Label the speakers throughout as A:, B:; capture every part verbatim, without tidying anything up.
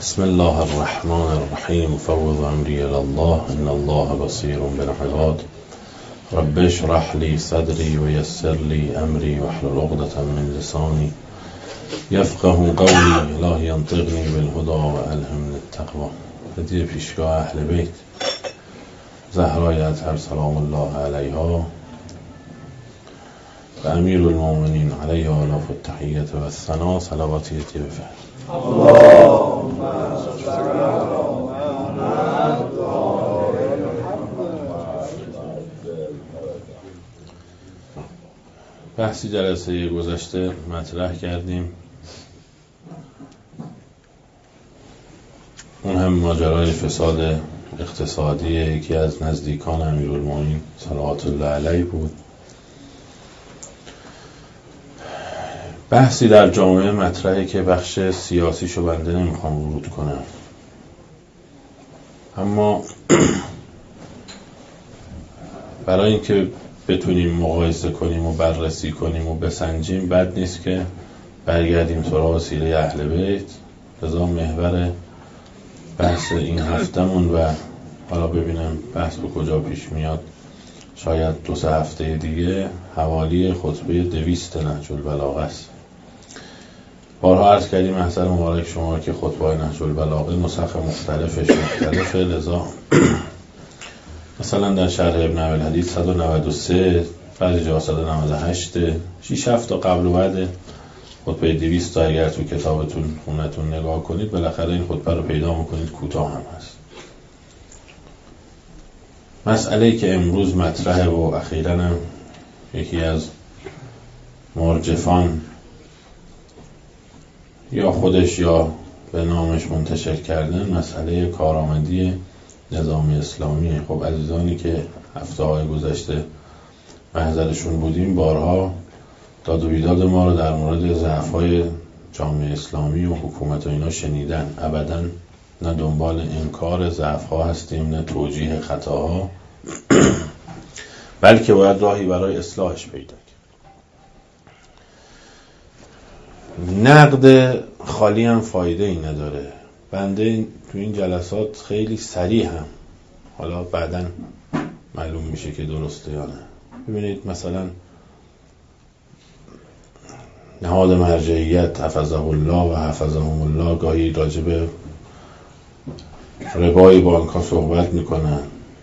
A: بسم الله الرحمن الرحیم فوض امری الی الله ان الله بصیر بالعباد رب اشرح لی صدری و یسر لی امری واحلل عقدة من لسانی یفقهوا قولی لا ینطقنی بالهدی و الهمنی التقوی. هدیه پیشگاه اهل بیت زهرای اطهر سلام الله علیها و امیر المؤمنین علیها الاف التحیة و الثنا صلواتی طیبه اللهم صل علی محمد و آل محمد. بحثی جلسه گذشته مطرح کردیم، اون هم ماجرای فساد اقتصادی یکی از نزدیکان امیرالمومنین صلوات الله علیه بود. بحثی در جامعه مطرحه که بخش سیاسیشو بنده نمیخوام ورود کنم، اما برای اینکه بتونیم مقایسه کنیم و بررسی کنیم و بسنجیم بد نیست که برگردیم سراغ سیره اهل بیت. لذا محور بحث این هفتمون و حالا ببینم بحث به کجا پیش میاد، شاید دو سه هفته دیگه حوالی خطبه دویست نهج البلاغه است. بارها عرض کردیم محضر مبارک شما که خطبه نهج البلاغه نسخ مختلفش مختلفه، لذا مثلا در شرح ابن ابی الحدیث صد و نود و سه، بعضی جاها صد و نود و هشت، شش هفت تا قبل و بعد خطبه دویست تا اگر تو کتابتون خونتون نگاه کنید بالاخره این خطبه رو پیدا میکنید کوتاه هم هست. مسئله‌ای که امروز مطرحه و اخیراً هم یکی از مرجفان یا خودش یا به نامش منتشر کردن مسئله کارآمدی نظام اسلامی. خب عزیزانی که هفته های گذشته محضرشون بودیم بارها داد و بیداد ما رو در مورد ضعف‌های جامعه اسلامی و حکومت و اینا شنیدن. ابداً نه دنبال انکار ضعف‌ها هستیم نه توجیه خطاها، بلکه باید راهی برای اصلاحش پیدا کرد. نقد خالی هم فایده ای نداره. بنده تو این جلسات خیلی صریح هم، حالا بعداً معلوم میشه که درسته یا نه. ببینید مثلا نهاد مرجعیت حفظه الله و حفظهم الله گاهی راجب ربای بانک ها صحبت میکنن.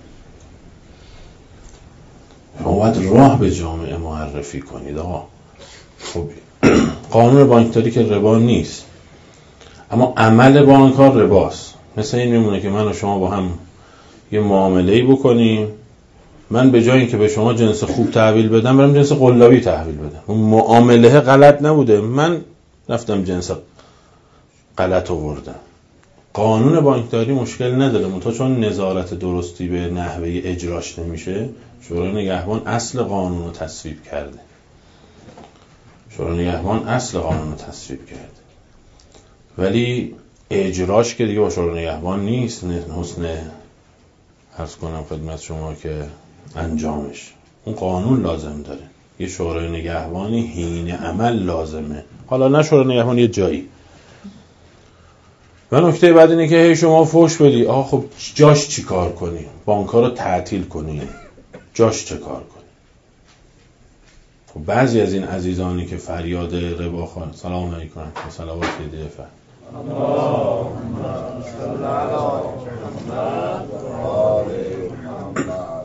A: شما باید راه به جامعه معرفی کنید. آقا خب قانون بانکداری که ربا نیست، اما عمل بانک ها رباست. مثل این میمونه که من و شما با هم یه معامله‌ای بکنیم، من به جای اینکه به شما جنس خوب تحویل بدم برم جنس قلابی تحویل بدم. اون معامله غلط نبوده، من رفتم جنس غلط آوردم. قانون بانکداری مشکل نداره، منتها چون نظارت درستی به نحوه اجراش نمیشه، شورای نگهبان اصل قانون رو تصویب کرده. شورای نگهبان اصل قانون رو تصویب کرده، ولی اجراش که دیگه با شورای نگهبان نیست. حسن عرض کنم خدمت شما که انجامش اون قانون لازم داره. یه شورای نگهبانی حین عمل لازمه، حالا نه شورای نگهبان یه جایی. و نکته بعد اینه که هی شما فوش بدی، آها خب جاش چی کار کنی؟ بانک‌ها رو تعطیل کنی، جاش چه کار کنی؟ خب بعضی از این عزیزانی که فریاد ربا خوان سلام علیکم و صلوات دیفه اللهم صل علی محمد و آل محمد.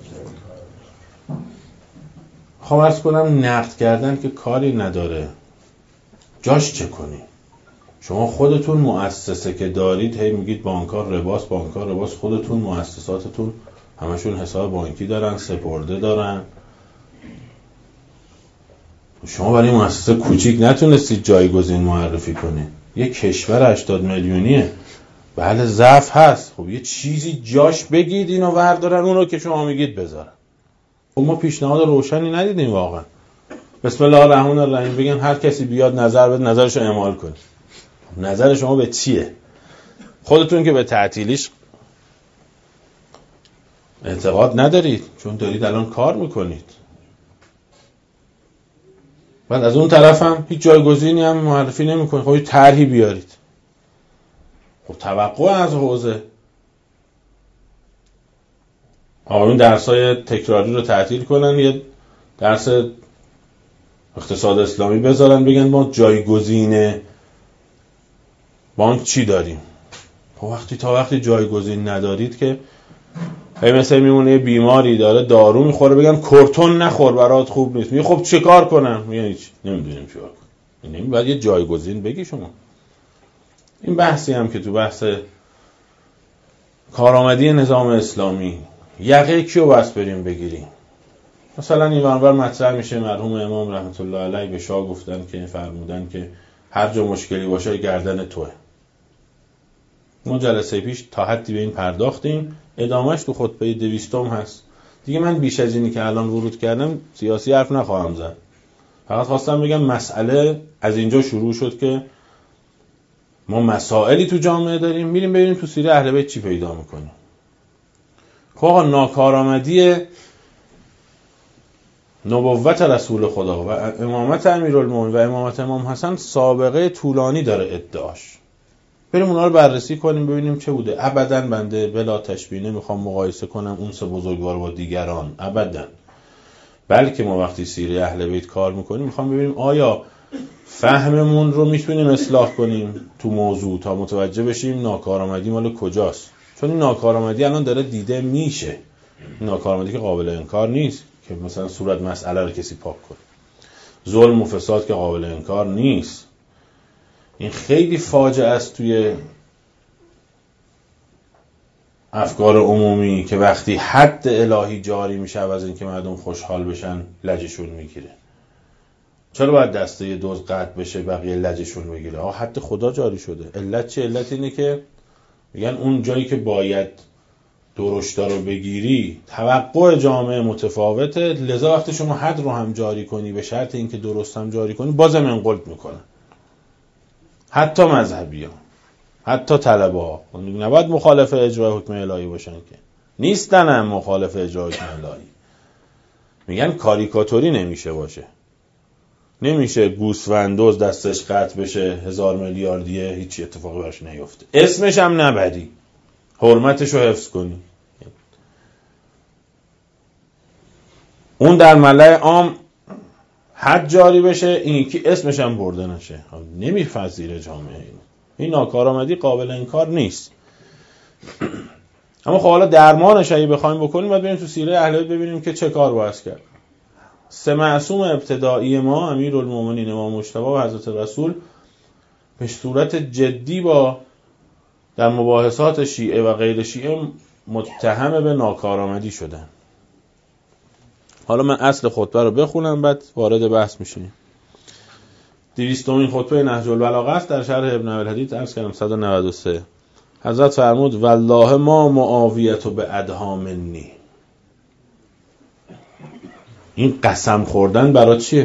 A: خب عرض کنم نقد کردن که کاری نداره، جاش چه کنی؟ شما خودتون مؤسسه که دارید هی میگید بانک‌ها رباست بانک‌ها رباست، خودتون مؤسساتتون همشون حساب بانکی دارن، سپرده دارن. شما برای مؤسسه کوچیک نتونستید جایگزین معرفی کنید. یه کشور هشتاد میلیونیه، بله ضعف هست، خب یه چیزی جاش بگید اینو وردارن اون رو که شما میگید بذارن. خب ما پیشنهاد روشنی ندیدیم واقعا. بسم الله الرحمن الرحیم بگن هر کسی بیاد نظر بده نظرشو اعمال کنه. نظر شما به چیه؟ خودتون که به تعطیلیش اعتقاد ندارید چون دارید الان کار میکنید. بعد از اون طرف هم هیچ جایگزینی هم معرفی نمی‌کنید. خب یه طرحی بیارید. خب خب توقع از حوزه آقایون درسای تکراری رو تعطیل کنن، یه درس اقتصاد اسلامی بذارن، بگن ما جایگزین بانک چی داریم. خب وقتی تا وقتی جایگزین ندارید که هی مثلا میمونه یه بیماری داره دارو میخوره، بگن کورتون نخور برات خوب نیست، میگه خب چه کار کنم؟ میگن هیچ نمیدونیم چه کار کنم. این باید یه جایگزین بگی شما. این بحثی هم که تو بحث کارآمدی نظام اسلامی یقه کیو بس بریم بگیریم. مثلا این منبر مطرح میشه مرحوم امام رحمت الله علیه به شاه گفتن که فرمودن که هر جا مشکلی باشه گردن توه. ما جلسه پیش تا حدی به این پرداختیم، ادامهش تو خطبه دویستم هست. دیگه من بیش از اینی که الان ورود کردم سیاسی حرف نخواهم زد. فقط خواستم بگم مسئله از اینجا شروع شد که ما مسائلی تو جامعه داریم، میریم ببینیم تو سیره اهل بیت چی پیدا میکنیم. خب آقا ناکارآمدی نبوت رسول خدا و امامت امیرالمومنین و امامت امام حسن سابقه طولانی داره ادعاش. بریم اونا رو بررسی کنیم ببینیم چه بوده. ابداً بنده بلا تشبیه نمیخوام مقایسه کنم اون سه بزرگوار با دیگران، ابداً. بلکه ما وقتی سیره اهل بیت کار میکنیم میخوام ببینیم آیا فهممون رو میتونیم اصلاح کنیم تو موضوع تا متوجه بشیم ناکارآمدی مال کجاست. چون این ناکارآمدی الان داره دیده میشه. این ناکارآمدی که قابل انکار نیست که مثلا صورت مسئله رو کسی پاک کنه. ظلم و فساد که قابل انکار نیست. این خیلی فاجعه است توی افکار عمومی که وقتی حد الهی جاری میشه از اینکه مردم خوشحال بشن لجشون میگیره. چرا باید دسته دوز قطع بشه بقیه لجشون بگیره؟ آه حد خدا جاری شده. علت چه؟ علت اینه که میگن اون جایی که باید درشتا رو بگیری توقع جامعه متفاوته، لذا وقتی شما حد رو هم جاری کنی به شرط اینکه درست هم جاری کنی بازم انقلب میکنن. حتی مذهبی ها، حتی طلبه ها نباید مخالف اجرای حکم الهی باشن که نیستن، هم مخالف اجرای حکم الهی. میگن کاریکاتوری نمیشه باشه، نمیشه گوسفندوز دستش قطع بشه هزار میلیاردیه هیچ اتفاقی براش نیفته، اسمش هم نبری، حرمتش رو حفظ کنی. اون در ملأ عام حد جاری بشه، این یکی اسمش هم برده نشه. نمیپذیره جامعه این. این ناکارآمدی قابل انکار نیست. اما خب حالا درمانش اگه بخوایم بکنیم باید بریم تو سیره اهل بیت ببینیم که چه کار باید کرد. سه معصوم ابتدایی ما امیرالمومنین امام مجتبی و حضرت رسول به صورت جدی با در مباحثات شیعه و غیر شیعه متهم به ناکارآمدی شدن. حالا من اصل خطبه رو بخونم بعد وارد بحث میشیم. دویستمین خطبه نهج البلاغه است. در شرح ابن ابی‌الحدید عرض کردم صد و نود و سه حضرت فرمود والله ما معاویه به ادها منی. این قسم خوردن برای چیه؟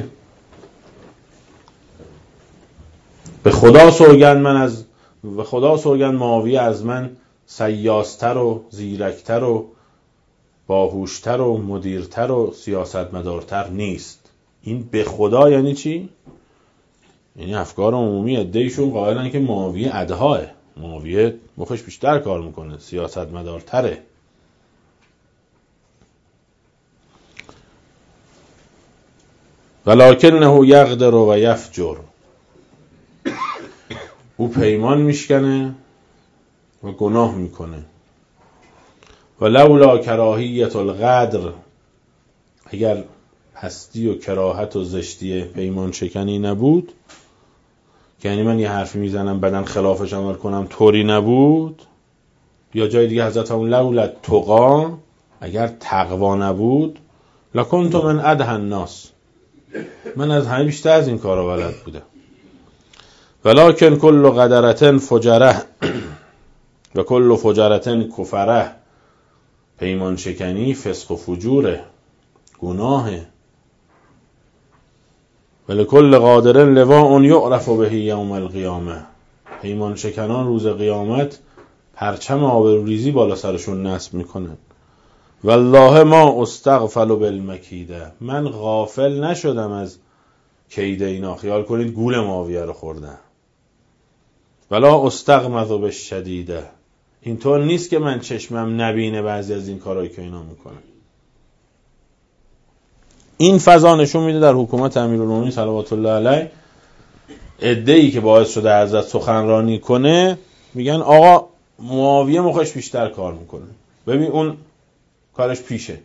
A: به خدا سوگند من از به خدا سوگند معاویه از من سیاستر و زیرکتر و باهوشتر و مدیرتر و سیاستمدارتر نیست. این به خدا یعنی چی؟ یعنی افکار عمومی عده‌ایشون قائلن که معاویه ادهاه، معاویه مخش بیشتر کار میکنه، سیاستمدارتره. ولکنه یغدر و یفجر. او پیمان میشکنه و گناه میکنه. و لولا کراهیت الغدر، اگر پستی و کراهت و زشتی پیمان شکنی نبود، که یعنی من یه حرفی میزنم بدن خلافش عمل کنم طوری نبود، یا جای دیگه حضرت همون لولا تقا، اگر تقوا نبود، لکنت من ادهن الناس، من از همه بیشتر از این کارا بلد بودم. ولکن کل قدرتن فجره و کل فجرتن کفره. پیمان شکنی فسق و فجوره، گناهه. ولکل قادر لواء یعرف به یوم القیامه. پیمان شکنان روز قیامت پرچم آبروریزی بالا سرشون نصب میکنن. والله ما استغفل بالمکیده. من غافل نشدم از کید اینا. خیال کنید گول معاویه رو خوردن. ولا استغمض بالشدیده، اینطور نیست که من چشمم نبینه بعضی از این کارهایی که اینا میکنن. این فضا نشون میده در حکومت امیرالمومنین صلوات الله علیه عده‌ای که باعث شده حضرت سخنرانی کنه میگن آقا معاویه مخش بیشتر کار میکنه، ببین اون کارش پیشه.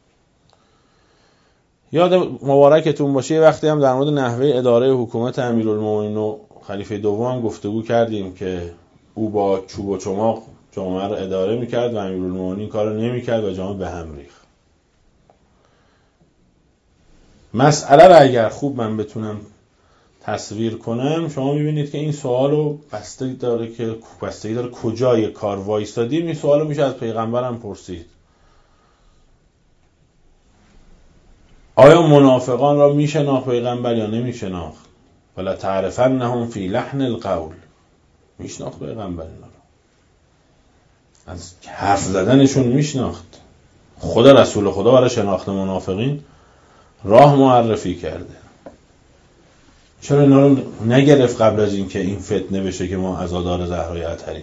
A: یاد مبارکتون باشه یه وقتی هم در مورد نحوه اداره حکومت امیرالمومنین و خلیفه دوم هم گفتگو کردیم که او با چوب و چماق جامعه رو اداره میکرد و امیرالمومنین کار رو نمیکرد و جامعه به هم ریخت. مسئله رو اگر خوب من بتونم تصویر کنم، شما میبینید که این سوالو بستگی داره که بستگی داره کجای کار وایستادیم. این سوالو میشه از پیغمبرم پرسید. آیا منافقان را میشناخت پیغمبر یا نمیشناخت؟ ولا تعرفنهم فی لحن القول. میشناخت پیغمبر اینا رو، از حرف زدنشون میشناخت. خدا رسول خدا برای شناخت منافقین راه معرفی کرده. چرا اینا رو نگرفت قبل از این که این فتنه بشه که ما عزادار زهرای اطهریم؟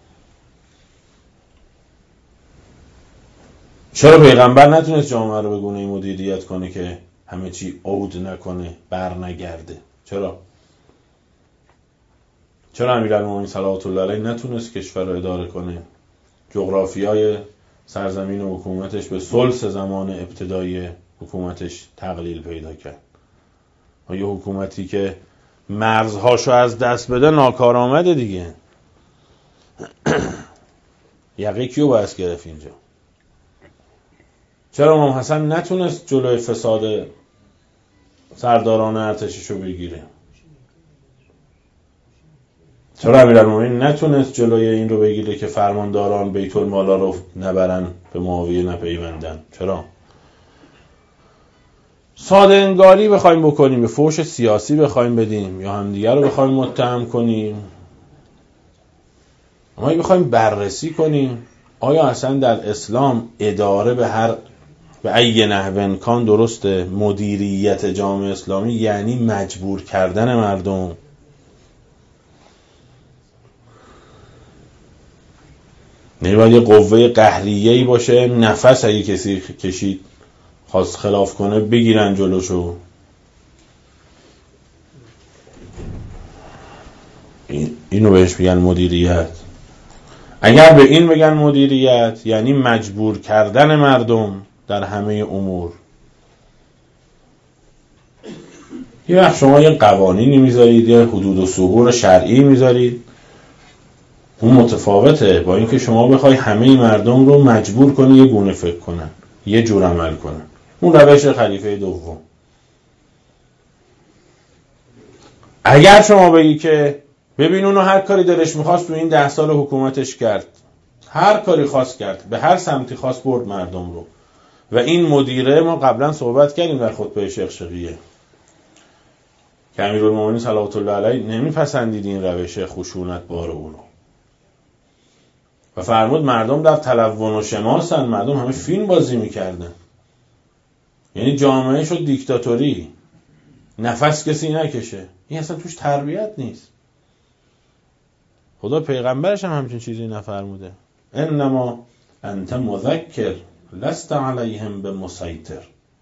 A: چرا پیغمبر نتونست جامعه رو به گونه‌ای مدیریت کنه که همه چی عود نکنه، بر نگرده؟ چرا؟ چرا امیرالمومنین صلوات الله علیه نتونست کشور رو اداره کنه؟ جغرافیای سرزمین و حکومتش به ثلث زمان ابتدایی حکومتش تقلیل پیدا کرد. و یه حکومتی که مرزهاشو از دست بده ناکارآمده دیگه. یقه کیو باید گرفت اینجا؟ چرا امام حسن نتونست جلوی فساد سرداران ارتششو بگیره؟ چرا امیرالمومنین نتونست جلوی این رو بگیره که فرمانداران بیت المالا رو نبرن به معاویه نپیوندن؟ چرا؟ ساده انگاری بخوایم بکنیم، به فحش سیاسی بخوایم بدیم، یا همدیگر رو بخوایم متهم کنیم، اما بخوایم بررسی کنیم آیا اصلا در اسلام اداره به هر به ای نحو کان درسته؟ مدیریت جامعه اسلامی یعنی مجبور کردن مردم. نباید یه قوه قهریه‌ای باشه، نفس اگه کسی کشید خواست خلاف کنه بگیرن جلوشو. این اینو بهش میگن مدیریت. اگر به این بگن مدیریت یعنی مجبور کردن مردم در همه امور. یه وقت شما یه قوانینی میذارید، یه حدود و ثغور شرعی میذارید، اون متفاوته با اینکه شما بخوای همه مردم رو مجبور کنی یه گونه فکر کنن، یه جور عمل کنن. اون روش خلیفه دوم. اگر شما بگی که ببین اونو هر کاری دلش میخواست تو این ده سال حکومتش کرد، هر کاری خواست کرد، به هر سمتی خواست برد مردم رو، و این مدیره، ما قبلا صحبت کردیم در خطبه شقشقیه که امیرالمومنین صلوات الله علیه نمیپسندید این روش خشونت بار اونو و فرمود مردم در تلون و شماسن، مردم همه فیلم بازی میکردن. یعنی جامعه شد دیکتاتوری، نفس کسی نکشه. این اصلا توش تربیت نیست. خدا پیغمبرش هم همچین چیزی نفرموده. انما انت مذکر لست علیهم بمسیطر.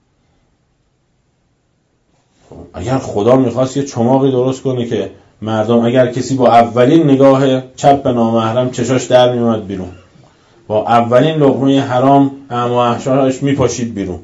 A: اگر خدا میخواست یه چماقی درست کنه که مردم، اگر کسی با اولین نگاه چپ به نامحرم چشاش در میومد بیرون، با اولین لقمه حرام احشاش میپاشید بیرون،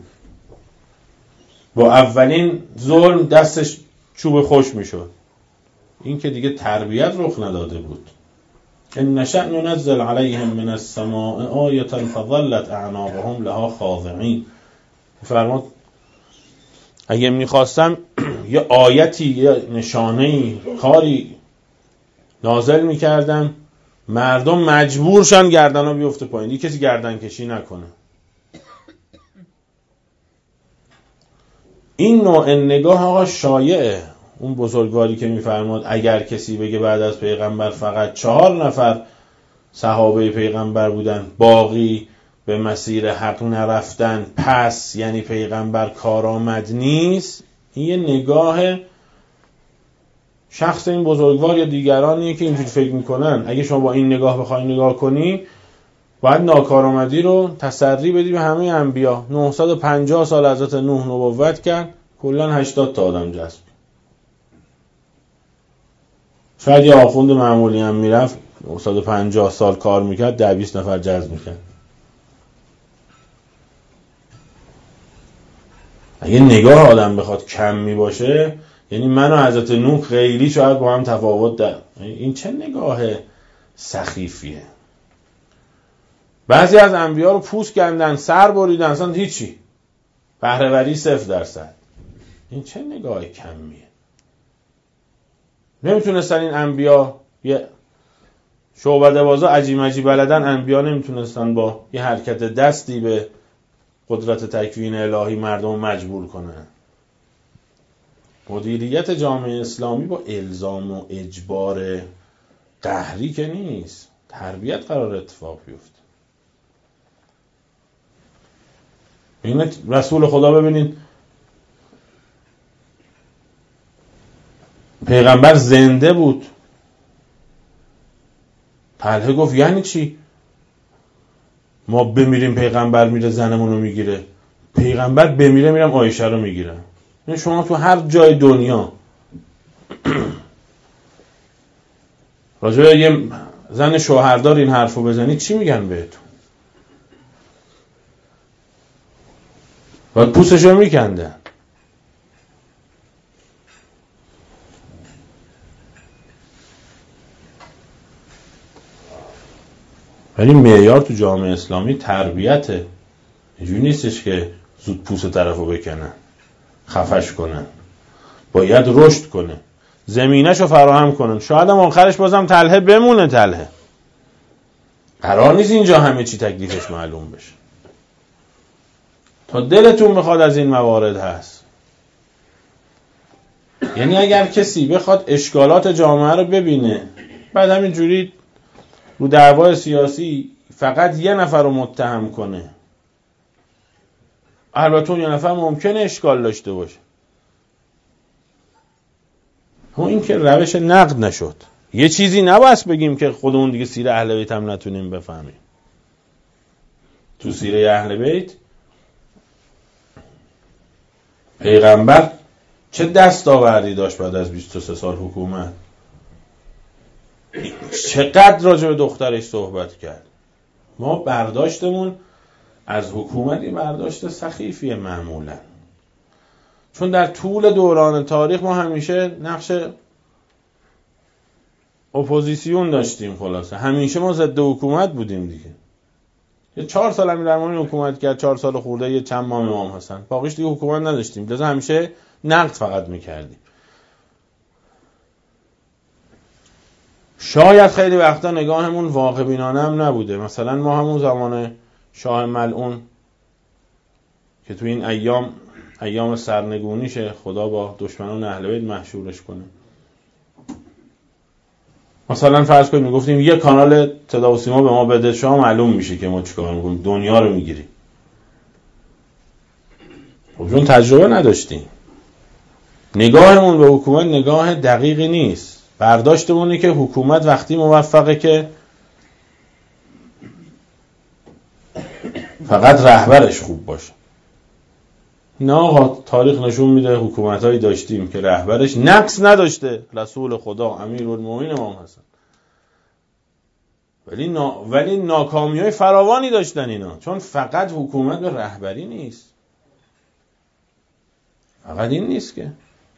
A: با اولین ظلم دستش چوب خوش میشد، این که دیگه تربیت رخ نداده بود. ان نشأ ننزل علیهم من السماء آیة فظلت اعناقهم لها خاضعین. فرمود اگه میخواستم یه آیتی، یه نشانه‌ای، کاری نازل میکردم، مردم مجبورشن گردنها بیفته پایین، یه کسی گردن کشی نکنه. این نوع نگاه آقا شایعه. اون بزرگواری که میفرماد اگر کسی بگه بعد از پیغمبر فقط چهار نفر صحابه پیغمبر بودن، باقی به مسیر حق نرفتن، پس یعنی پیغمبر کارآمد نیست، این یه نگاه شخص این بزرگوار یا دیگرانیه که اینجوری فکر میکنن. اگه شما با این نگاه بخوای نگاه کنی، باید ناکارآمدی رو تسری بدی به همه انبیا. نهصد و پنجاه سال حضرت نوح نبوت کرد، کلا هشتاد تا آدم جذب. شاید یه آخوند معمولی هم میرفت نهصد و پنجاه سال کار میکرد، ده بیست نفر جذب میکرد. اگه نگاه آدم بخواد کمی باشه، یعنی من و حضرت نوح خیلی شاید با هم تفاوت داریم. این چه نگاه سخیفیه. بعضی از انبیا رو پوست کندن، سر بریدن، اصلا هیچی، بهره‌وری صفر درصد. این چه نگاه کمیه. نمیتونستن این انبیا، یه شعبده بازا عجیب عجیب بلدن، انبیا نمیتونستن با یه حرکت دستی به قدرت تکوین الهی مردم مجبور کنن. مدیریت جامعه اسلامی با الزام و اجبار قهری که نیست، تربیت قرار اتفاق بیفته. این رسول خدا ببینید، پیغمبر زنده بود، طلحه گفت یعنی چی؟ ما بمیریم پیغمبر میره زنمون رو میگیره، پیغمبر بمیره میرم عایشه رو میگیره. یعنی شما تو هر جای دنیا راجع به یه زن شوهردار این حرفو بزنی، چی میگن بهتون؟ باید پوستشو میکندن. ولی معیار تو جامعه اسلامی تربیته. اینجوری نیستش که زود پوست طرفو بکنن، خفش کنن. باید رشد کنه، زمینه‌شو فراهم کنن. شاید هم آخرش بازم طلحه بمونه. طلحه قرار نیست اینجا همه چی تکلیفش معلوم بشه. تا دلتون بخواد از این موارد هست. یعنی اگر کسی بخواد اشکالات جامعه رو ببینه، بعد همینجوری رو دعوای سیاسی فقط یه نفر رو متهم کنه، البته اون یه نفر ممکنه اشکال داشته باشه، اما این که روش نقد نشد. یه چیزی نباید بگیم که خودمون دیگه سیره اهل بیت هم نتونیم بفهمیم. تو سیره اهل بیت پیغمبر چه دستاوردی داشت بعد از بیست و سه سال حکومت؟ چقدر راجع به دخترش صحبت کرد. ما برداشتمون از حکومتی برداشت سخیفیه معمولا، چون در طول دوران تاریخ ما همیشه نقش اپوزیسیون داشتیم. خلاصه همیشه ما ضد حکومت بودیم دیگه. یه چهار سال امیرالمومنین حکومت کرد، چهار سال خورده، یه چند ماه امام حسن، باقیش دیگه حکومت نداشتیم. لذا همیشه نقد فقط میکردیم. شاید خیلی وقتا نگاهمون واقع بینانه هم نبوده. مثلا ما همون زمان شاه ملعون که تو این ایام ایام سرنگونیشه، خدا با دشمنان اهل بیت محشورش کنه، مثلا فرض کنیم میگفتیم یه کانال صدا و سیما به ما بده، شاه معلوم میشه که ما چیکار میکنیم، دنیا رو میگیریم. خب چون تجربه نداشتیم، نگاهمون به حکومت نگاه دقیقی نیست. برداشتمونه که حکومت وقتی موفقه که فقط رهبرش خوب باشه. نه آقا، تاریخ نشون میده حکومتایی داشتیم که رهبرش نقص نداشته، رسول خدا امیرالمومنین امام حسن، ولی نا... ولی ناکامی‌های فراوانی داشتن اینا. چون فقط حکومت به رهبری نیست، فقط این نیست که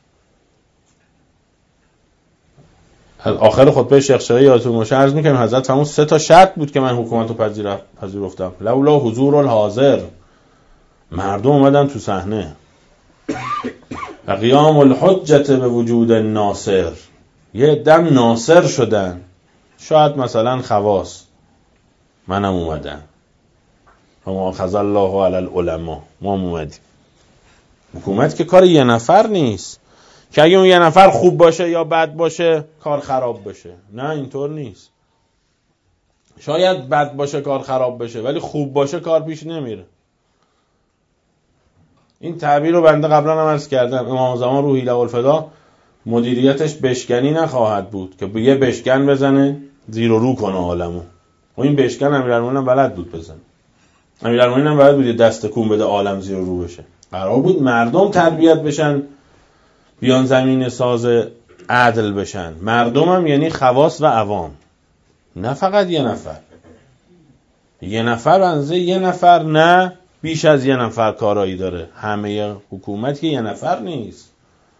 A: آخر خطبه شیخ شقی یادتون باشه عرض میکنم حضرت فرمود سه تا شرط بود که من حکومت رو پذیرفتم. لولا حضور الحاضر، مردم اومدن تو صحنه، و قیام الحجت به وجود ناصر، یه دم ناصر شدن، شاید مثلا خواص، منم اومدم، اما خذ الله علی العلماء، ما اومدیم. حکومت که کار یه نفر نیست که اگه اون یه نفر خوب باشه یا بد باشه کار خراب بشه. نه اینطور نیست. شاید بد باشه کار خراب بشه، ولی خوب باشه کار پیش نمیره. این تعبیر رو بنده قبلا هم عرض کردم. امام زمان روحی له الفدا مدیریتش بشکنی نخواهد بود که یه بشکن بزنه زیر و رو کنه عالمو. و این بشکن امیرالمومنین هم بلد بود بزنه. امیرالمومنین هم بلد بود یه دست کون بده عالم زیر و رو بشه. قرار بود مردم تربیت بشن، بیان زمین ساز عدل بشن. مردم هم یعنی خواص و عوام، نه فقط یه نفر. یه نفر بنزه یه نفر نه بیش از یه نفر کارایی داره. همه حکومت که یه نفر نیست.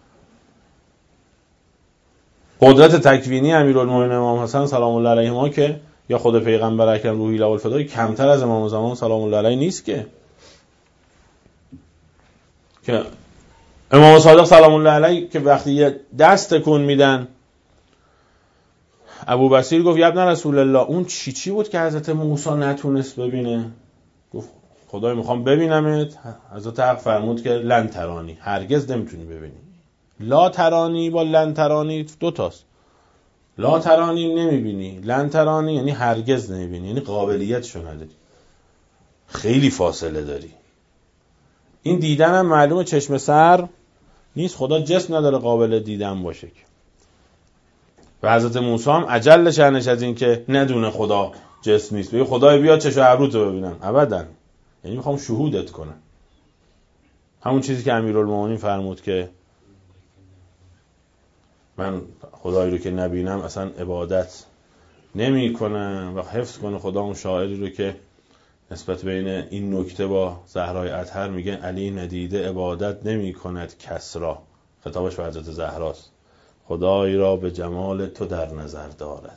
A: قدرت تکوینی امیرالمومنین امام حسن سلام الله علیه ما که یا خود پیغمبر اکرم روحی له الفدای کمتر از امام زمان سلام الله علیه نیست که که امام صادق سلام الله علیه که وقتی یه دست تکون میدن ابو بصیر گفت یا ابن رسول الله اون چی چی بود که حضرت موسی نتونست ببینه؟ گفت خدای میخوام ببینمت. حضرت حق فرمود که لن ترانی، هرگز نمیتونی ببینی. لا ترانی با لن ترانی دو تاست. لا ترانی نمیبینی، لن ترانی یعنی هرگز نمیبینی، یعنی قابلیتشو نداری، خیلی فاصله داری. این دیدن هم معلومه چشم سر نیست، خدا جسم نداره قابل دیدن باشه که. و حضرت موسی هم اجل شأنش از این که ندونه خدا جسم نیست، بگه خدای بیا چشم ابروتو ببینم، ابدا. یعنی میخوام شهودت کنم. همون چیزی که امیرالمومنین فرمود که من خدایی رو که نبینم اصلا عبادت نمی کنم و حفظ کنه خدا اون شاعری رو که نسبت بین این نکته با زهرای اطهر میگه علی ندیده عبادت نمی کند کس را. خطابش به حضرت زهراست. خدایی را به جمال تو در نظر دارد.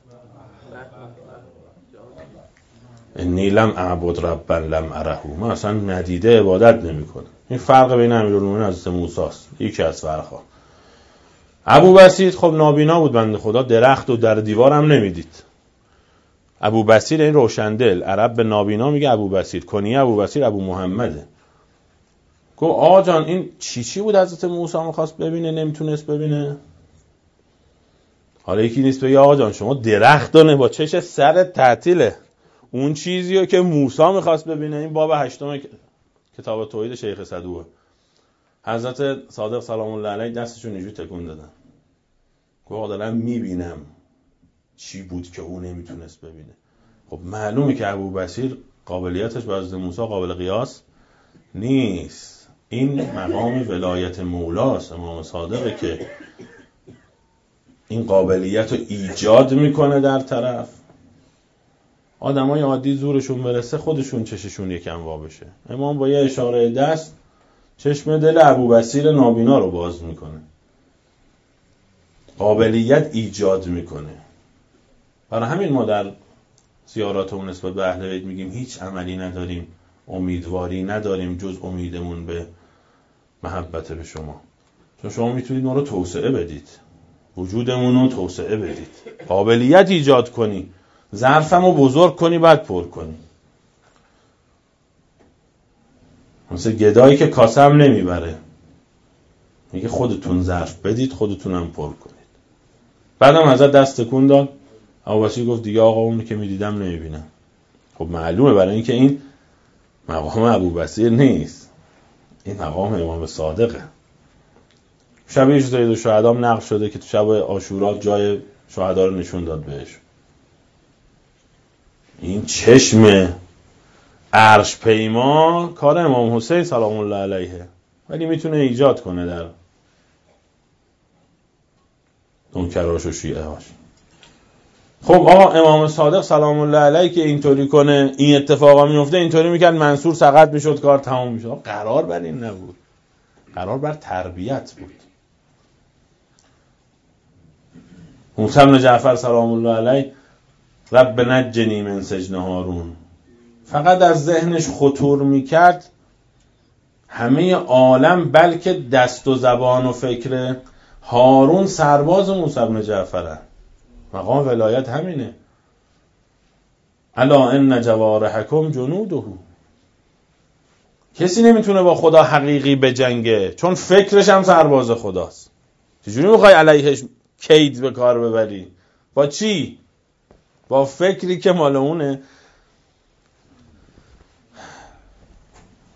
A: انی لم اعبد ربا لم اره. من اصلا ندیده عبادت نمی کنم. این فرق بین امیرالمومنین و حضرت موسی است. یکی از فرق‌ها. ابو بصیر خب نابینا بود بنده خدا، درخت و در دیوار هم نمیدید. ابو بصیر این روشندل، عرب به نابینا میگه ابو بصیر، کنیه ابو بصیر ابو محمده. گفت آقا جان این چی چی بود حضرت موسی میخواست ببینه نمیتونست ببینه؟ حالا یکی نیست بگه آقا جان شما درخت دانه با چش سر تعطیله. اون چیزیو که موسی میخواست ببینه این باب هشتم کتاب توحید شیخ صدوقه. حضرت صادق سلام الله علیه دستشون اینجوری تکون دادن. گفت دارم میبینم چی بود که اون نمیتونست ببینه. خب معلومه که ابو بصیر قابلیتش با حضرت موسی قابل قیاس نیست. این مقام ولایت مولاست امام صادقه که این قابلیت رو ایجاد میکنه در طرف. آدمای عادی زورشون برسه خودشون چششون یکم وا بشه. امام با یه اشاره دست چشم دل ابو بصیر نابینا رو باز میکنه، قابلیت ایجاد میکنه. برای همین ما در زیاراتمون نسبت به اهل بیت میگیم هیچ عملی نداریم، امیدواری نداریم جز امیدمون به محبت به شما. چون شما میتونید ما رو توسعه بدید، وجودمون رو توسعه بدید، قابلیت ایجاد کنی، ظرفمو بزرگ کنی بعد پر کنی. مثل گدایی که کاسه هم نمیبره، میگه خودتون ظرف بدید خودتون هم پر کنید. بعدم حضرت دست تکون داد. ابو بصیر گفت دیگه آقا اون که میدیدم نمیبینم. خب معلومه برای اینکه این مقام ابو بصیر نیست، این مقام امام صادقه. شب سید الشهدا هم نقل شده که تو شب عاشورا جای شهدا رو نشون داد بهش. این چشم عرش پیما کار امام حسین سلام الله علیه، ولی میتونه ایجاد کنه در منکراش و شیعه هاش. خب آقا امام صادق سلام الله علیه که اینطوری کنه این اتفاقا میفته، اینطوری میکرد منصور سقط میشد کار تمام میشد. قرار بر این نبود، قرار بر تربیت بود. موسی بن جعفر سلام الله علیه رب نجنی من سجن هارون، فقط از ذهنش خطور میکرد همه عالم بلکه دست و زبان و فکر هارون سرباز موسی بن جعفره. مقام ولایت همینه. الا ان جوارحکم جنوده. کسی نمیتونه با خدا حقیقی بجنگه چون فکرش هم سرباز خداست. چجوری میخوای علیهش کید به کار ببری؟ با چی؟ با فکری که مال اونه.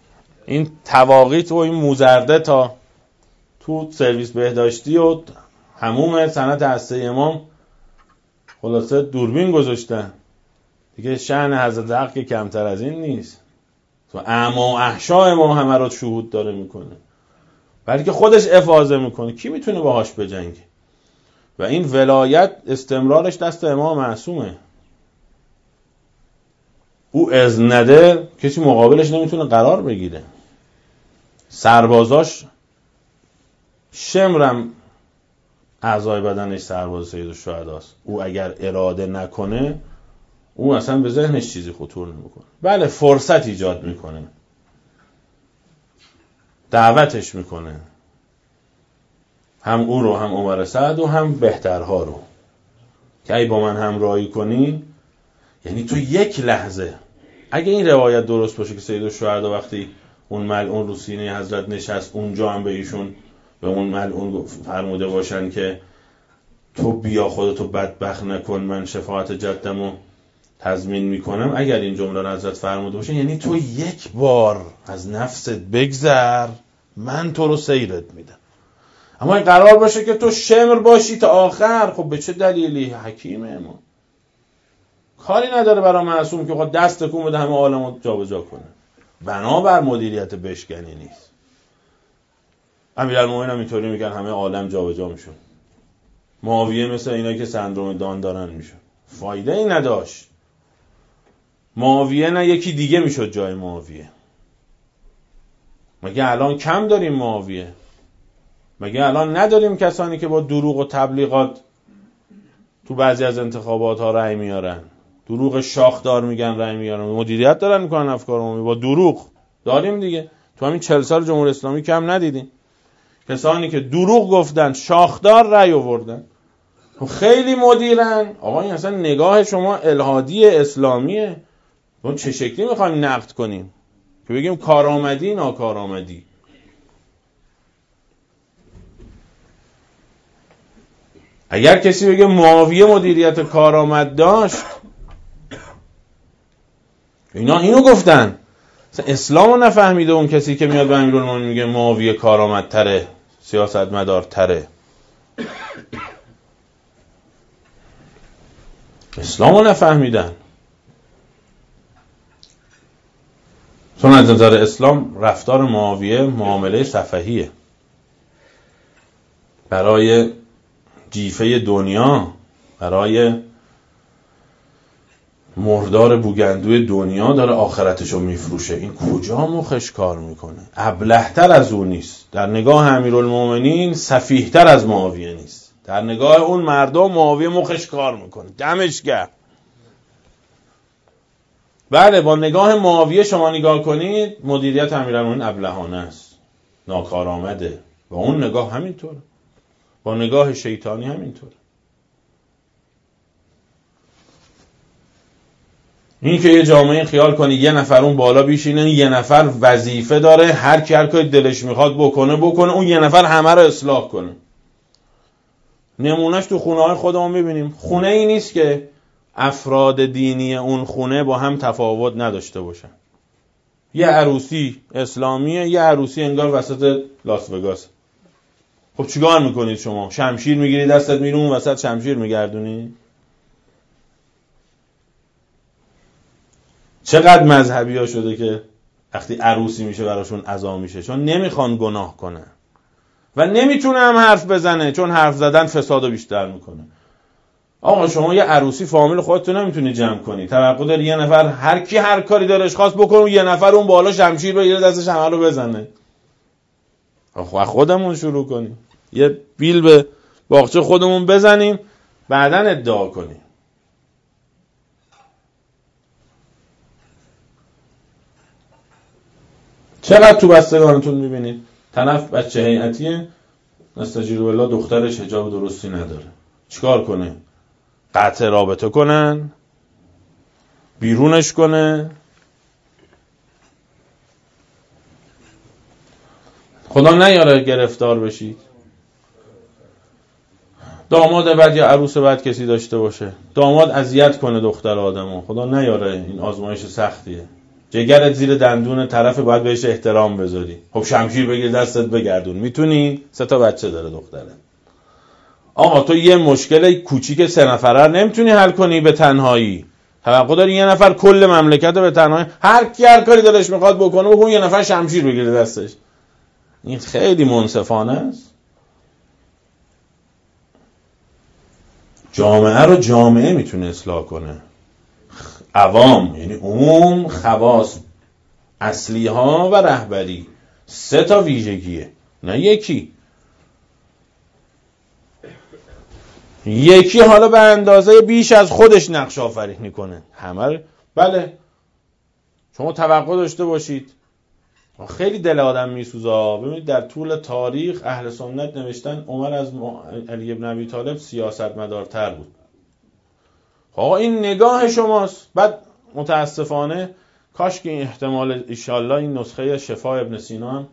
A: این تواقیت و این موزرده تا تو سرویس بهداشتی و هموم سنت هسته امام خلاصه دوربین گذاشتن دیگه. شأن حضرت حق که کمتر از این نیست. تو اعما و احشاء ما همه را شهود داره میکنه، بلکه خودش افاضه میکنه. کی میتونه باهاش بجنگه؟ و این ولایت استمرارش دست امام معصومه. او اذن نده کسی مقابلش نمیتونه قرار بگیره. سربازاش شمرم اعضای بدنش سرباز سیدالشهداست. او اگر اراده نکنه او اصلا به ذهنش چیزی خطور نمیکنه. بله فرصت ایجاد میکنه، دعوتش میکنه، هم او رو هم عمر سعد و هم بهترها رو که ای با من همراهی کنی. یعنی تو یک لحظه اگه این روایت درست باشه که سیدالشهدا وقتی اون ملعون رو سینه حضرت نشست اونجا هم به ایشون به اون ملعون فرموده باشن که تو بیا خودتو بدبخت نکن من شفاعت جدمو تضمین میکنم، اگر این جمله رو حضرت فرموده باشه یعنی تو یک بار از نفست بگذر من تو رو سیرت میدم. اما این قرار باشه که تو شمر باشی تا آخر، خب به چه دلیلی؟ حکیمه ما کاری نداره برای معصوم که خود دست تکون بده همه عالمو جابجا کنه. بنابر مدیریت بشکنی نیست. امیرالمومنین هم اینطوری میگن همه عالم جابجا میشون. معاویه مثل اینا که سندروم دان دارن میشون. فایده ای نداشت. معاویه نه یکی دیگه میشد جای معاویه. مگه الان کم داریم معاویه؟ مگه الان نداریم کسانی که با دروغ و تبلیغات تو بعضی از انتخابات ها رأی میارن؟ دروغ شاخدار میگن رأی میارن، مدیریت دارن میکنن افکار عمومی با دروغ. داریم دیگه، تو همین چهل سال جمهوری اسلامی کم ندیدیم کسانی که دروغ گفتن شاخدار رأی آوردن. خیلی مدیرن. آقا این اصلا نگاه شما الهادی اسلامیه. ما چه شکلی میخوایم نقد کنیم که بگیم کارآمدی ناکارآمدی؟ اگر کسی بگه معاویه مدیریت کارآمد داشت، اینا اینو گفتن. اسلامو نفهمیده اون کسی که میاد به امیرالمومنین میگه معاویه کارآمدتره، سیاستمدارتره. اسلامو نفهمیدن. چون از نظر اسلام رفتار معاویه معامله سفهیه. برای جیفه دنیا، برای مردار بوگندوی دنیا داره آخرتشو میفروشه. این کجا مخش کار میکنه؟ ابله‌تر از اون نیست. در نگاه امیرالمومنین سفیه‌تر از معاویه نیست. در نگاه اون مردم معاویه مخش کار میکنه. دمش گرم. بله با نگاه معاویه شما نگاه کنید مدیریت امیرالمومنین ابلهانه است، ناکارآمده. با اون نگاه همینطوره، با نگاه شیطانی همینطوره. این که یه جامعه خیال کنی یه نفر اون بالا بیشینه، یه نفر وظیفه داره هر کی هر کاری دلش میخواد بکنه بکنه، اون یه نفر همه رو اصلاح کنه. نمونهش تو خونه های خودمون میبینیم. خونه ای نیست که افراد دینی اون خونه با هم تفاوت نداشته باشن. یه عروسی اسلامیه، یه عروسی انگار وسط لاس وگاس. خب چیکار میکنید شما؟ شمشیر میگیری دستت میری اون وسط شمشیر میگردونی؟ چقدر مذهبی ها شده که وقتی عروسی میشه براشون عزا میشه، چون نمیخوان گناه کنه و نمیتونه هم حرف بزنه، چون حرف زدن فسادو بیشتر میکنه. آقا شما یه عروسی فامیل خودتون نمیتونی جمع کنی، توقع داری یه نفر هر کی هر کاری دلش خواست بکنه، یه نفر اون بالا شمشیر بگیره دستش همه رو بزنه؟ آخه خودمون شروع کنیم، یه بیل به باغچه خودمون بزنیم، بعدن ادعا کنیم. چقدر تو بستگانتون میبینید طرف بچه هیئتیه، نستجیر بالله دخترش حجاب درستی نداره، چیکار کنه؟ قطع رابطه کنن، بیرونش کنه. خدا نیاره گرفتار بشید. داماد بد یا عروس بد کسی داشته باشه، داماد اذیت کنه دختر آدمو، خدا نیاره. این آزمایش سختیه. جگرت زیر دندون طرف باید بهش احترام بذاری. خب شمشیر بگیر دستت بگردون، میتونی؟ سه تا بچه داره دختره. آقا تو یه مشکل کوچیک سه نفره نمیتونی حل کنی به تنهایی، توقع داری یه نفر کل مملکت رو به تنهایی، هر کی هر کاری دلش میخواد بکنه بکنه، یه نفر شمشیر بگیره دستش. این خیلی منصفانه است. جامعه رو جامعه میتونه اصلاح کنه، عوام یعنی عموم، خواص، اصلی ها و رهبری. سه تا ویژگیه، نه یکی. یکی حالا به اندازه بیش از خودش نقش آفرینی کنه همه. بله شما توقع داشته باشید، خیلی دل آدم میسوزه. ببینید در طول تاریخ اهل سنت نوشتن عمر از علی ابن ابی طالب سیاستمدارتر بود. آقا این نگاه شماست. بعد متاسفانه کاش که این احتمال ایشالله این نسخه شفا ابن سینا هم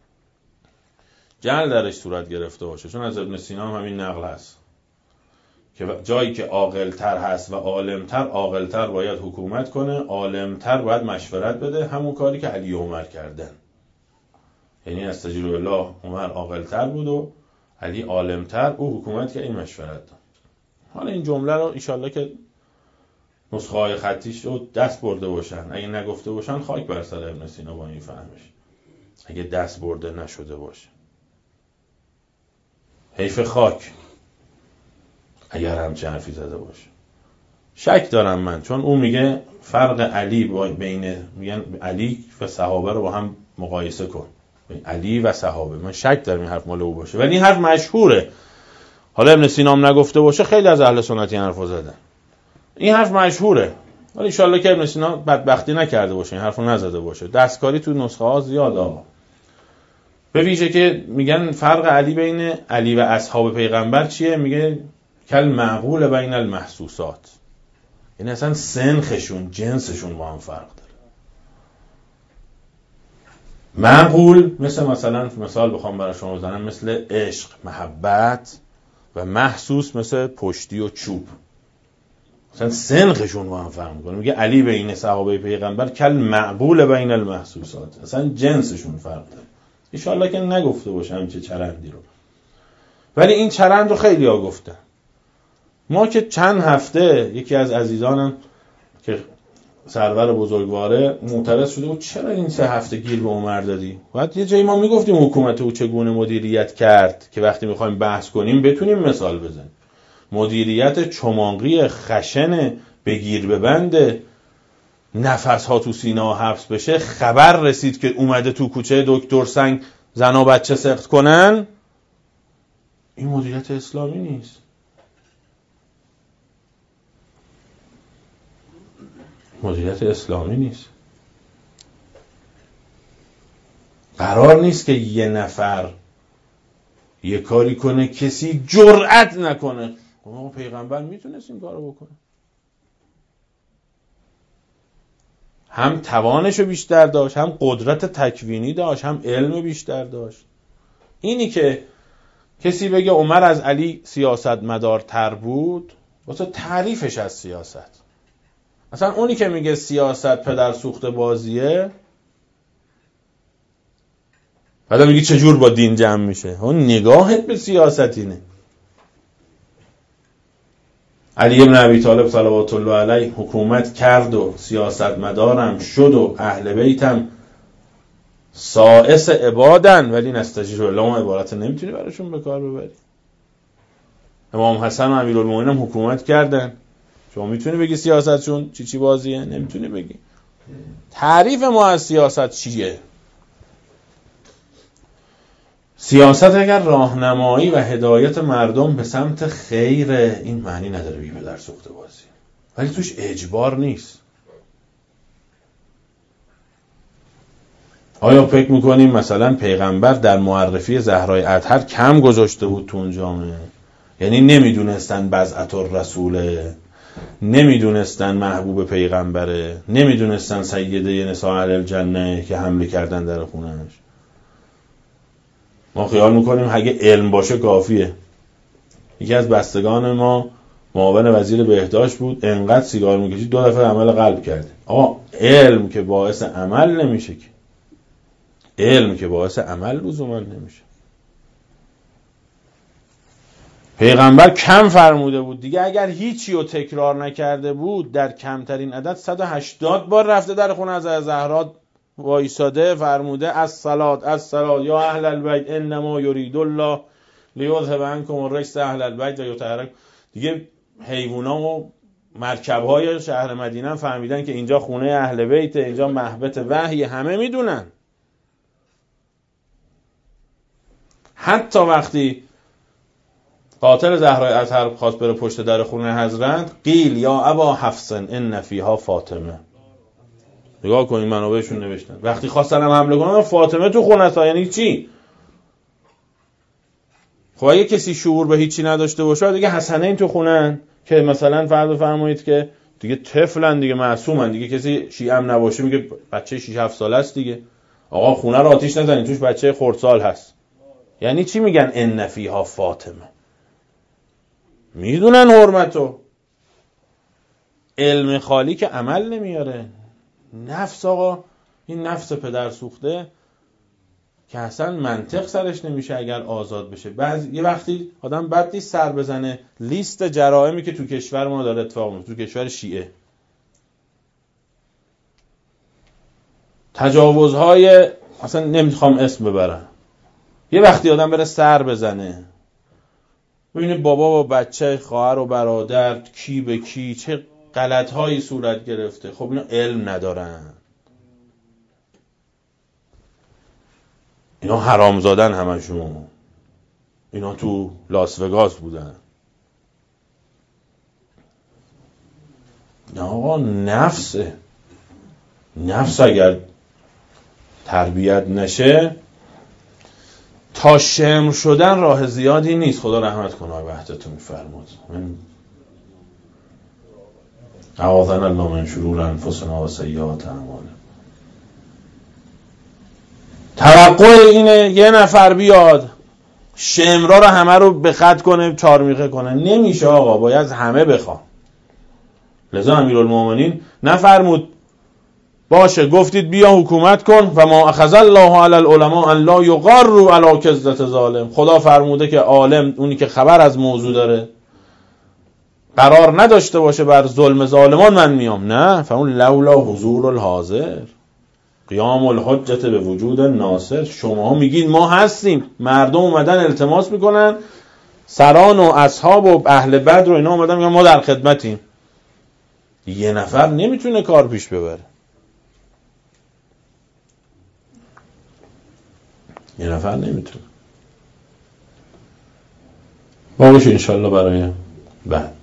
A: جعل درش صورت گرفته باشه، چون از ابن سینا هم همین نقل هست که جایی که عاقل‌تر هست و عالم‌تر، عاقل‌تر باید حکومت کنه، عالم‌تر باید مشورت بده. همون کاری که علی و عمر کردن، یعنی استجیب الله عمر عاقل‌تر بود و علی عالم‌تر، او حکومت که این مشورت داد. حالا این جمله رو انشالله که نسخه های خطیش رو دست برده باشن، اگه نگفته باشن خاک بر سر ابن سینا با این فهمش، اگه دست برده نشده باشه حیف خاک اگر همچه حرفی زده باشه. شک دارم من، چون اون میگه فرق علی بین، میگن علی و صحابه رو با هم مقایسه کن، علی و صحابه. من شک دارم این حرف مال او باشه، ولی این حرف مشهوره. حالا ابن سینا هم نگفته باشه، خیلی از اهل سنت این حرفو زدن. این حرف مشهوره، ولی ان شاءالله که ابن سینا بدبختی نکرده باشه، این حرفو نزده باشه. دستکاری تو نسخه ها زیاد آقا. به ویژه که میگن فرق علی بین علی و اصحاب پیغمبر چیه؟ میگه کل معقول بین المحسوسات، یعنی اصلا سنخشون، جنسشون با هم فرق داره. معقول مثل مثلا مثال بخوام برای شما بزنم، مثل عشق، محبت، و محسوس مثل پشتی و چوب. مثلا سنخشون با هم فرق میکنه. میگه علی بین صحابه پیغمبر کل معقول بین المحسوسات، اصلا جنسشون فرق داره. ان شاءالله که نگفته باشه همچه چرندی رو، ولی این چرند رو خیلی ها گفتن. ما که چند هفته یکی از عزیزانم که سرور بزرگواره معترض شده بود چرا این سه هفته گیر به عمر دادی؟ بعد یه جایی ما میگفتیم حکومت او چگونه مدیریت کرد که وقتی میخوایم بحث کنیم بتونیم مثال بزنیم. مدیریت چماقی خشن بگیر ببند، نفس ها تو سینه ها حبس بشه، خبر رسید که اومده تو کوچه دکتر سنگ زن و بچه سقط کنن. این مدیریت اسلامی نیست. مدیریت اسلامی نیست. قرار نیست که یه نفر یه کاری کنه کسی جرأت نکنه. اما پیغمبر میتونست این کارو بکنه. هم توانشو بیشتر داشت، هم قدرت تکوینی داشت، هم علم بیشتر داشت. اینی که کسی بگه عمر از علی سیاستمدارتر بود، واسه تعریفش از سیاست. مثلا اونی که میگه سیاست پدر سوخته بازیه، بعد میگه چجور با دین جمع میشه. اون نگاهت به سیاست اینه. علی ابن ابی طالب صلوات الله علیه حکومت کرد و سیاستمدارم شد و اهل بیتم سائس عبادن، ولی نستجیر الله اون عبارت نمیتونی براشون به کار ببری. امام حسن و امیرالمومنین حکومت کردن، شما میتونی بگی سیاستشون چی چی بازیه؟ نمیتونی بگی. تعریف ما از سیاست چیه؟ سیاست اگر راهنمایی و هدایت مردم به سمت خیر، این معنی نداره بگی پدر سوخته بازی، ولی توش اجبار نیست. آیا فکر میکنیم مثلا پیغمبر در معرفی زهرای اطهر کم گذاشته بود تو اون جامعه؟ یعنی نمیدونستن بضعت الرسوله، نمیدونستن محبوب پیغمبره، نمیدونستن سیده نساء اهل الجنه که حمله کردن در خونهش؟ ما خیال میکنیم اگه علم باشه کافیه. یکی از بستگان ما معاون وزیر بهداشت بود، انقدر سیگار میکشید دو دفعه عمل قلب کرده. آقا علم که باعث عمل نمیشه که، علم که باعث عمل لزوما نمیشه. پیغمبر کم فرموده بود دیگه، اگر هیچی رو تکرار نکرده بود در کمترین عدد صد و هشتاد بار رفته در خونه از زهرا وایساده فرموده الصلات الصلات یا اهل البیت انما یرید الله لیذهب عنکم الرجس اهل البیت و یطهرکم. دیگه حیونا و مرکب‌های شهر مدینه فهمیدن که اینجا خونه اهل بیت، اینجا محبت وحی، همه میدونن. حتی وقتی قاتل زهرای اطهر خواست بره پشت در خونه حضرت، قیل یا ابا حفص ان فیها فاطمه. نگاه کنید منابعشون نوشتن وقتی خواستن هم حمله کنن فاطمه تو خونه است. یعنی چی؟ خب اگه کسی شعور به هیچی نداشته باشه دیگه حسنین تو خونن که مثلا فرض بفرمایید که دیگه طفلن دیگه، معصومن دیگه، کسی شیعه هم نباشه میگه بچه شش هفت ساله است دیگه، آقا خونه رو آتیش نزنید توش بچه خردسال هست. یعنی چی میگن ان فیها فاطمه؟ میدونن حرمتو. علم خالی که عمل نمیاره. نفس آقا، این نفس پدر سوخته که اصلا منطق سرش نمیشه اگر آزاد بشه. بعض یه وقتی آدم بد نیست سر بزنه لیست جرائمی که تو کشور ما داره اتفاق میفته، تو کشور شیعه، تجاوزهای اصلا نمیخوام اسم ببرم، یه وقتی آدم بره سر بزنه ببینه بابا با بچه، خواهر و برادر، کی به کی چه غلط‌هایی صورت گرفته. خب اینا علم ندارن، اینا حرام زادن همشون، اینا تو لاس وگاس بودن. نه آقا، نفسه. نفس اگر تربیت نشه تا شمر شدن راه زیادی نیست. خدا رحمت کنه آقای وحدتون میفرمود من اعاذنا الله من شرور انفسنا و سیئات اعمالنا. توقع اینه یه نفر بیاد شمرا رو همه رو به خط کنه، چارمیخه کنه. نمیشه آقا، باید همه بخوان. لذا امیرالمومنین نفرمود باشه گفتید بیا حکومت کن و ما اخذ الله علی العلماء ان لا یغروا علی کذبة ظالم. خدا فرموده که عالم، اونی که خبر از موضوع داره، قرار نداشته باشه بر ظلم ظالمان من میام. نه، فاون لولا حضور الحاضر قیام الحجت به وجود ناصر. شما میگید ما هستیم، مردم اومدن التماس میکنن، سران و اصحاب و اهل بدر و اینا اومدن میگن ما در خدمتیم. یه نفر نمیتونه کار پیش ببره. یه نفر نمیتونه. باشه انشالله برای بعد.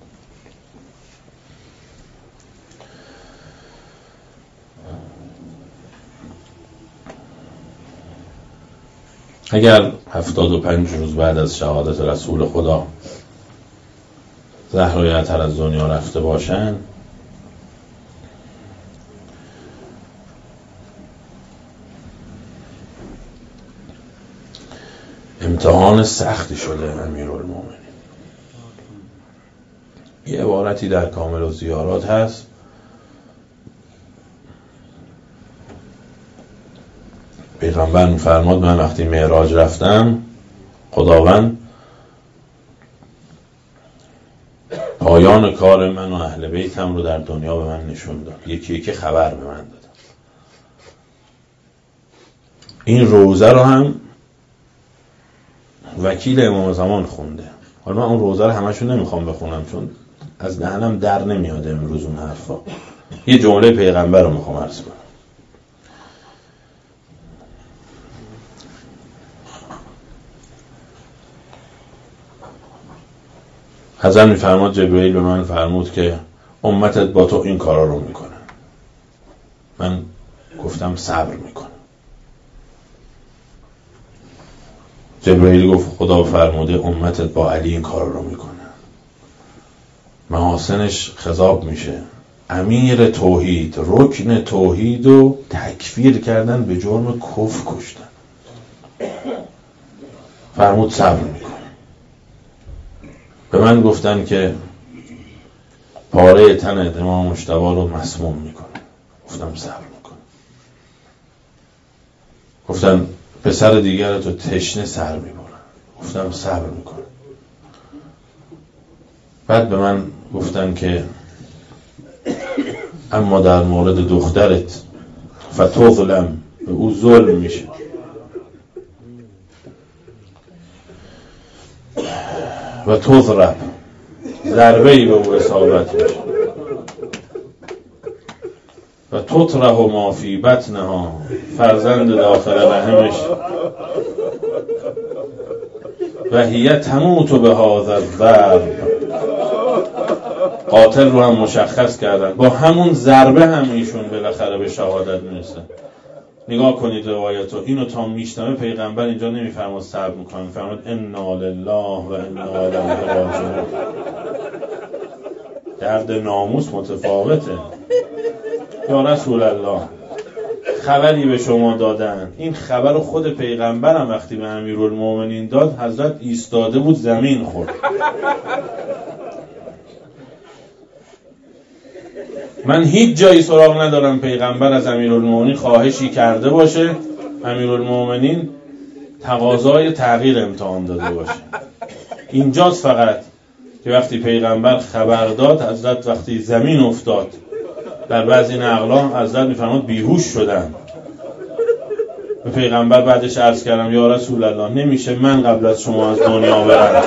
A: اگر هفتاد و پنج روز بعد از شهادت رسول خدا زهرای اطهر از دنیا رفته باشن، امتحان سختی شده امیرالمومنین. یه عبارتی در کامل الزیارات هست، پیغمبر میفرماد من وقتی معراج رفتم خداوند پایان کار من و اهل بیتم رو در دنیا به من نشون داد، یکی یکی خبر به من داد. این روزه رو هم وکیل امام زمان خونده. حالا من اون روزه رو همشون نمیخوام بخونم چون از دهنم در نمیاد امروز اون حرفا. یه جمله پیغمبر رو میخوام عرض کنم. حضرت میفرماد جبرئیل به من فرمود که امتت با تو این کارا رو میکنه. من گفتم صبر میکنه. جبرئیل گفت خدا فرموده امتت با علی این کارا رو میکنه. محاسنش خضاب میشه. امیر توحید، رکن توحید رو تکفیر کردن، به جرم کفر کشتن. فرمود صبر میکنه. به من گفتن که پاره تن امام مجتبی رو مسموم میکنه. گفتم صبر میکنه. گفتن پسر دیگر تو تشنه سر میبرن. گفتم صبر میکنه. بعد به من گفتن که اما در مورد دخترت فتظلم، به او ظلم میشه. و تضرب، ضربه‌ای به او اصابت میشه. و تطرح ما فی بطنها، فرزند داخل رحمش و هی تموت به هذا الضرب، قاتل رو هم مشخص کردن، با همون ضربه هم ایشون بالاخره به شهادت میرسه. نگاه کنید روایتو، اینو تا میشنوه پیغمبر اینجا نمیفرماد صبر میکنه، میفرماد انا لله و انا الیه راجعون. درد ناموس متفاوته. یا رسول الله، خبری به شما دادن. این خبر خود پیغمبرم وقتی به امیرالمومنین داد، حضرت ایستاده بود زمین خورد. من هیچ جایی سراغ ندارم پیغمبر از امیرالمومنین خواهشی کرده باشه امیرالمومنین تقاضای تغییر امتحان داده باشه. اینجاست فقط که وقتی پیغمبر خبر داد، حضرت وقتی زمین افتاد، در بعضی نقلا حضرت میفرماد بیهوش شدن. به پیغمبر بعدش عرض کردم یا رسول الله، نمیشه من قبل از شما از دنیا برم.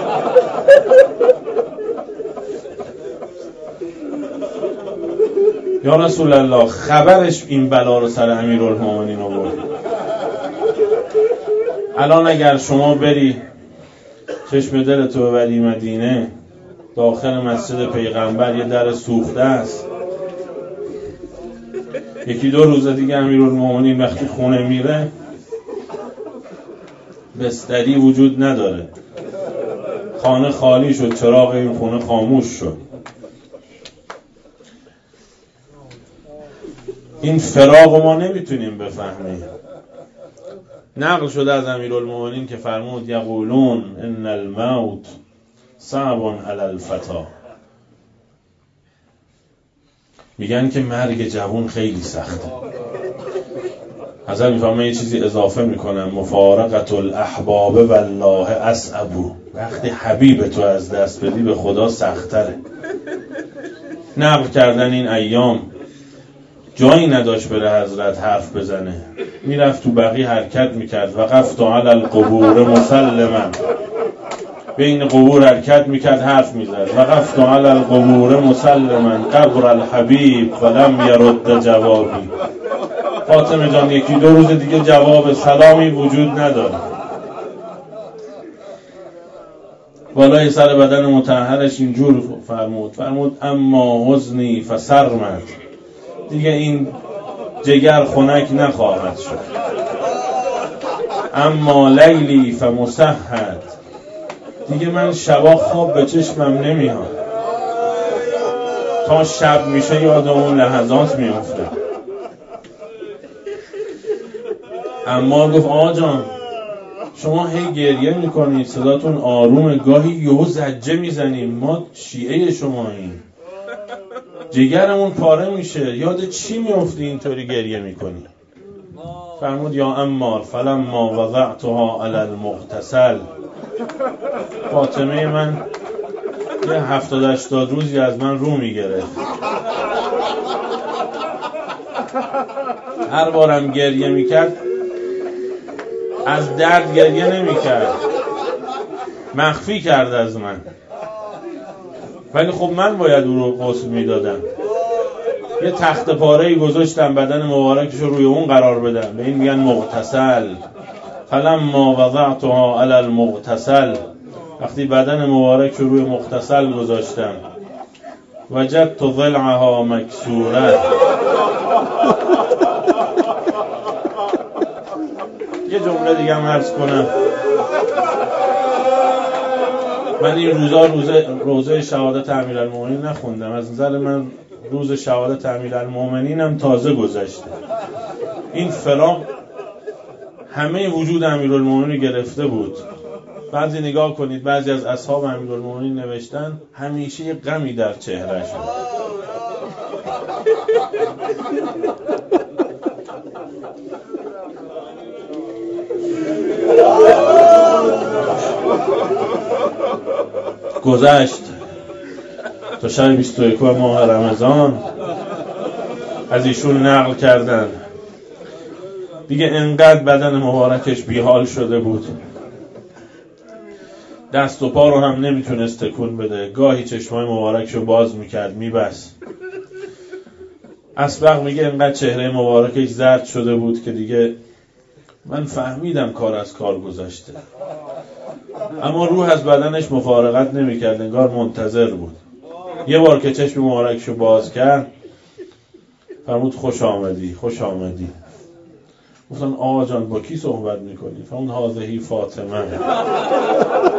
A: یا رسول الله، خبرش این بلا رو سر امیرالمومنین آورد. الان اگر شما بری چشم دلتو ببری مدینه، داخل مسجد پیغمبر یه در سوخته است، یکی دو روز دیگه امیرالمومنین وقتی خونه میره بستری وجود نداره، خانه خالی شد، چراغ این خونه خاموش شد. این فراق ما نمیتونیم بفهمیم. نقل شده از امیرالمومنین که فرمود یقولون ان الموت صعب علی الفتی، میگن که مرگ جوان خیلی سخته. حضرت میفهمه یه چیزی اضافه میکنم، مفارقت الاحباب والله اصعب، وقتی حبیب تو از دست بدی به خدا سختره. نقل کردن این ایام جایی نداشت بره حضرت حرف بزنه، میرفت تو بقی حرکت میکرد، وقفت علی القبور مسلما، بین قبور حرکت میکرد، حرف میزد، وقفت علی القبور مسلما قبر الحبیب فلم یرد جوابی. فاطمه جان یکی دو روز دیگه جواب سلامی وجود نداره. بالای سر بدن مطهرش اینجور فرمود فرمود اما حزنی فسرمد، دیگه این جگر خنک نخواهد شد. اما لیلی فمسهد، دیگه من شبا خواب به چشمم نمیاد، تا شب میشه یاد اون لحظات میفته. اما گفت آقا جان شما هی گریه میکنید، صداتون آرومه، گاهی یهو زجه میزنیم، ما شیعه شماییم، جگرمون پاره میشه، یاد چی میفتی اینطوری گریه میکنی؟ فرمود یا عمار فلما وضعتها علی المغتسل، فاطمه من یه هفتاد هشتاد روزی از من رو میگرفت، هر بارم گریه میکرد از درد گریه نمیکرد، مخفی کرد از من، ولی خب من باید او رو غسل میدادم. یه تخت پاره‌ای گذاشتم بدن مبارکش رو روی اون قرار بدم، به این میگن مغتسل. فلما وضعتها علی المغتسل، وقتی بدن مبارک رو روی مغتسل گذاشتم، وجدت ضلعها مکسوره، یه جمله دیگه هم عرض کنم، من این روزا روزه روزه شهادت امیرالمومنین نخوندم، از نظر من روز شهادت امیرالمومنین هم تازه گذشته. این فراق همه وجود امیرالمومنین گرفته بود. بعضی نگاه کنید، بعضی از اصحاب امیرالمومنین نوشتن همیشه یه غمی در چهرهش بود. گذشت تا شب بیست و یکم ماه رمضان از ایشون نقل کردن دیگه انقدر بدن مبارکش بیحال شده بود، دست و پا رو هم نمیتونست تکون بده، گاهی چشمای مبارکشو باز میکرد میبست. اسبق میگه انقدر چهره مبارکش زرد شده بود که دیگه من فهمیدم کار از کار گذشته، اما روح از بدنش مفارقت نمیکرد، انگار منتظر بود. یه بار که چشم مبارکشو باز کرد فرمود خوش آمدی خوش آمدی. گفتن آقا جان با کی صحبت میکنی؟ فرمود هاذهی فاطمه.